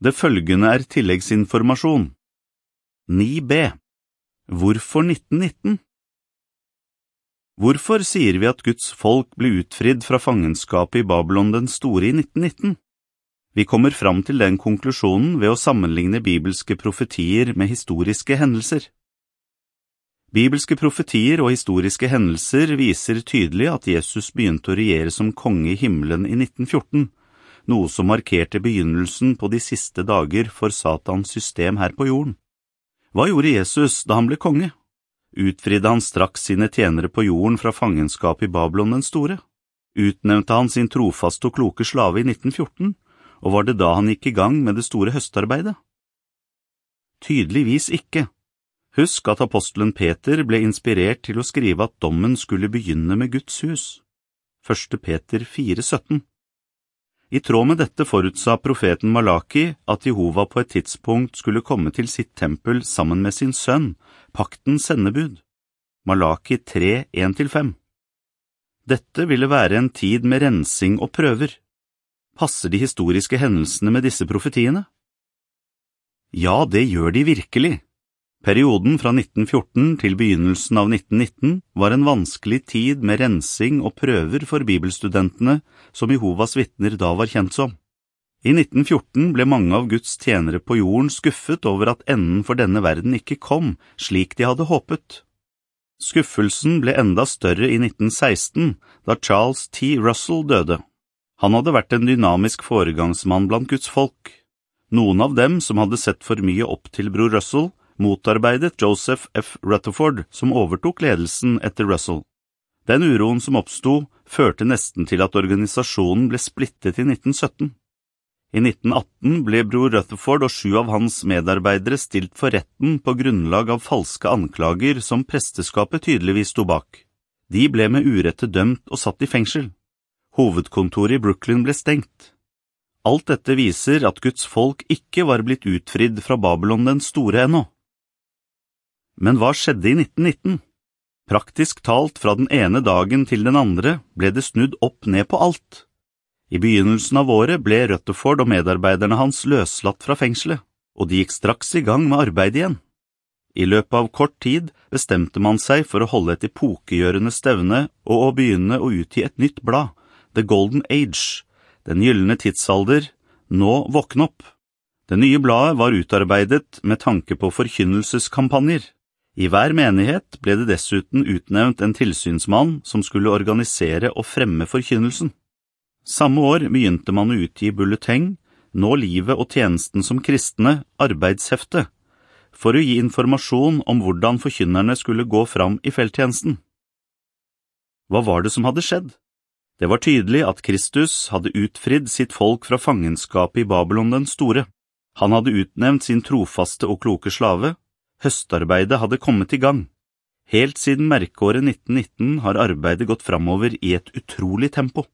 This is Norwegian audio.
Det følgende tilleggsinformasjon. 9b. Hvorfor 1919? Hvorfor sier vi at Guds folk ble utfridd fra fangenskapet i Babylon den store i 1919? Vi kommer fram til den konklusjonen ved å sammenligne bibelske profetier med historiske hendelser. Bibelske profetier og historiske hendelser viser tydelig at Jesus begynte å regjere som konge i himmelen i 1914, noe som markerte begynnelsen på de siste dager for Satans system her på jorden. Hva gjorde Jesus da han ble konge? Utfridde han straks sine tjenere på jorden fra fangenskap i Babylon den store? Utnevnte han sin trofaste og kloke slave i 1914, og var det da han gikk i gang med det store høstarbeidet? Tydeligvis ikke. Husk at apostelen Peter ble inspirert til å skrive at dommen skulle begynne med Guds hus. 1. Peter 4,17. I tråd med dette forutsa profeten Malaki at Jehova på et tidspunkt skulle komme til sitt tempel sammen med sin sønn, paktens sendebud. Malaki 3:1-5. Dette ville være en tid med rensing og prøver. Passer de historiske hendelsene med disse profetiene? Ja, det gjør de virkelig. Perioden fra 1914 til begynnelsen av 1919 var en vanskelig tid med rensing og prøver for bibelstudentene som Jehovas vitner da var kjent som. I 1914 ble mange av Guds tjenere på jorden skuffet over at enden for denne verden ikke kom, slik de hadde håpet. Skuffelsen ble enda større i 1916, da Charles T. Russell døde. Han hadde vært en dynamisk foregangsmann blant Guds folk. Noen av dem som hadde sett for mye opp til bror Russell, motarbeidet Joseph F. Rutherford, som overtok ledelsen etter Russell. Den uroen som oppstod, førte nesten til at organisasjonen ble splittet i 1917. I 1918 ble bror Rutherford og 7 av hans medarbeidere stilt for retten på grunnlag av falske anklager som presteskapet tydeligvis sto bak. De ble med urette dømt og satt i fengsel. Hovedkontoret i Brooklyn ble stengt. Alt dette viser at Guds folk ikke var blitt utfridd fra Babylon den store ennå. Men hva skjedde i 1919? Praktisk talt fra den ene dagen til den andre ble det snudd opp ned på alt. I begynnelsen av året ble Rutherford og medarbeiderne hans løslatt fra fengselet, og de gikk straks i gang med arbeid igjen. I løpet av kort tid bestemte man seg for å holde et epokegjørende stevne og å begynne å utgi et nytt blad, The Golden Age, den gyllene tidsalder, nå våkne opp. Det nye bladet var utarbeidet med tanke på forkynnelseskampanjer. I hver menighet ble det dessuten utnevnt en tilsynsmann som skulle organisere og fremme forkynnelsen. Samme år begynte man å utgi bulleteng, Nå livet og tjenesten som kristne, arbeidshefte, for å gi informasjon om hvordan forkynnerne skulle gå fram i felttjenesten. Hva var det som hadde skjedd? Det var tydelig at Kristus hadde utfridd sitt folk fra fangenskapet i Babylon den store. Han hadde utnevnt sin trofaste og kloke slave. Høstarbeidet hadde kommet i gang. Helt siden merkeåret 1919 har arbeidet gått framover i et utrolig tempo.